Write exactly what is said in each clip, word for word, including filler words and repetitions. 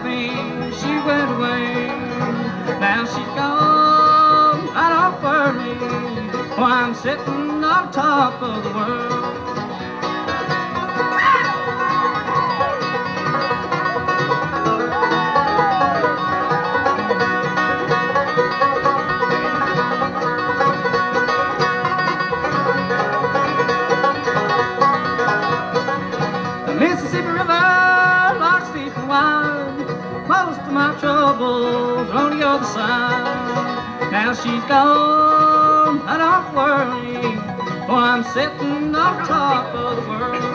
left me, she went away. Now she's gone, I don't worry, oh, I'm sitting on top of the world. Mississippi River, large, deep and wide, most of my troubles on the other side. Now she's gone, I don't worry, oh, I'm sitting on top of the world.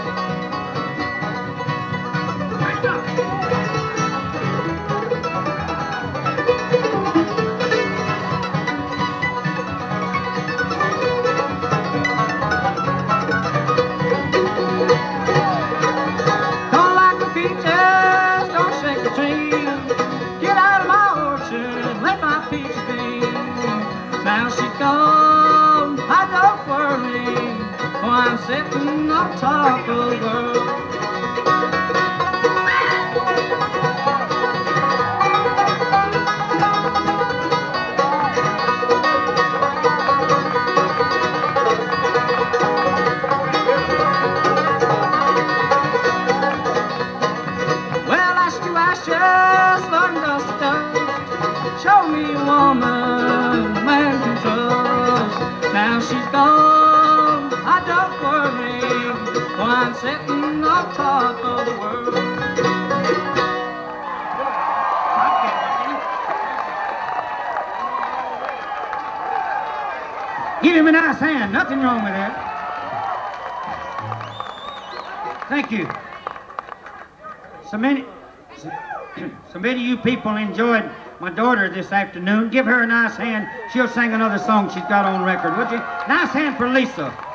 Now she's gone, I don't worry, oh, I'm sitting on top of the world. Well, I should, I just learned dust to dust. Show me a woman, man can trust. Now she's gone, I don't worry, oh, I'm sitting on top of the world. Give him a nice hand, nothing wrong with that. Thank you. So many, so many of you people enjoyed my daughter this afternoon. Give her a nice hand. She'll sing another song she's got on record, would you? Nice hand for Lisa.